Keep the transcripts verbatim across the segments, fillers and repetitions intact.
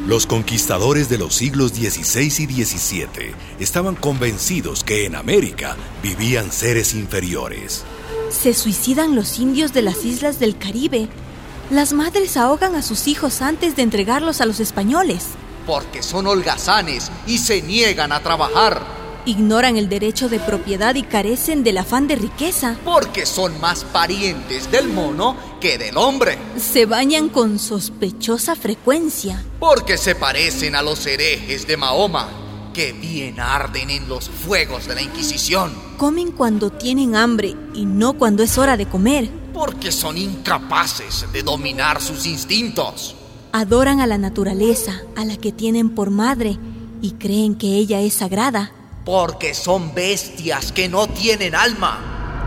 Los conquistadores de los siglos dieciséis y diecisiete estaban convencidos que en América vivían seres inferiores. Se suicidan los indios de las islas del Caribe. Las madres ahogan a sus hijos antes de entregarlos a los españoles. Porque son holgazanes y se niegan a trabajar. Ignoran el derecho de propiedad y carecen del afán de riqueza. Porque son más parientes del mono que del hombre. Se bañan con sospechosa frecuencia. Porque se parecen a los herejes de Mahoma, que bien arden en los fuegos de la Inquisición. Comen cuando tienen hambre y no cuando es hora de comer. Porque son incapaces de dominar sus instintos. Adoran a la naturaleza, a la que tienen por madre, y creen que ella es sagrada. Porque son bestias que no tienen alma.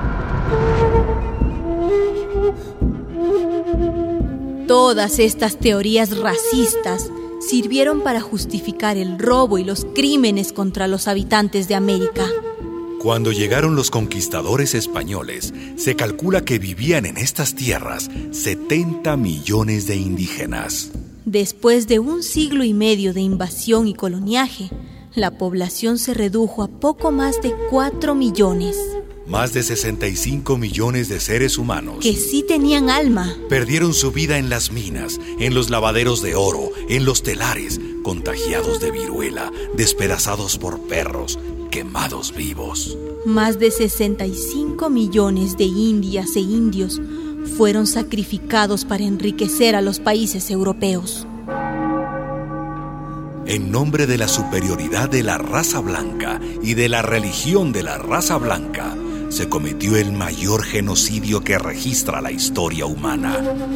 Todas estas teorías racistas sirvieron para justificar el robo y los crímenes contra los habitantes de América. Cuando llegaron los conquistadores españoles, se calcula que vivían en estas tierras setenta millones de indígenas. Después de un siglo y medio de invasión y coloniaje, la población se redujo a poco más de cuatro millones. Más de sesenta y cinco millones de seres humanos que sí tenían alma perdieron su vida en las minas, en los lavaderos de oro, en los telares, contagiados de viruela, despedazados por perros, quemados vivos. Más de sesenta y cinco millones de indias e indios fueron sacrificados para enriquecer a los países europeos. En nombre de la superioridad de la raza blanca y de la religión de la raza blanca, se cometió el mayor genocidio que registra la historia humana.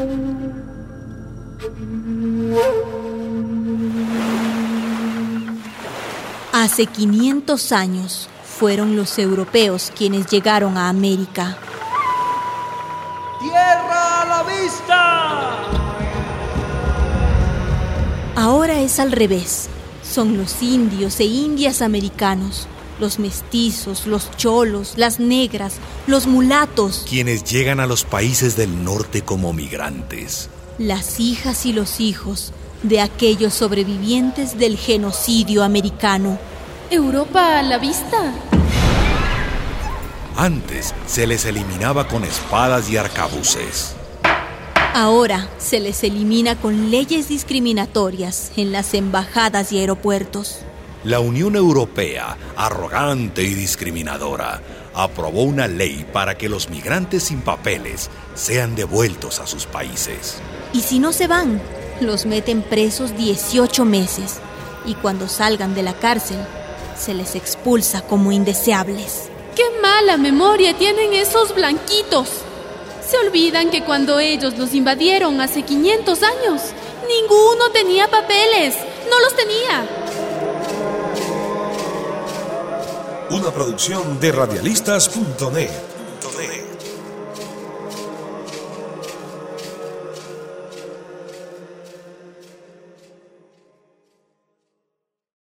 Hace quinientos años fueron los europeos quienes llegaron a América. ¡Tierra a la vista! Ahora es al revés. Son los indios e indias americanos, los mestizos, los cholos, las negras, los mulatos, quienes llegan a los países del norte como migrantes. Las hijas y los hijos de aquellos sobrevivientes del genocidio americano. ¿Europa a la vista? Antes se les eliminaba con espadas y arcabuces. Ahora se les elimina con leyes discriminatorias en las embajadas y aeropuertos. La Unión Europea, arrogante y discriminadora, aprobó una ley para que los migrantes sin papeles sean devueltos a sus países. Y si no se van, los meten presos dieciocho meses y cuando salgan de la cárcel, se les expulsa como indeseables. ¡Qué mala memoria tienen esos blanquitos! Se olvidan que cuando ellos los invadieron hace quinientos años, ninguno tenía papeles, no los tenía. Una producción de radialistas punto net.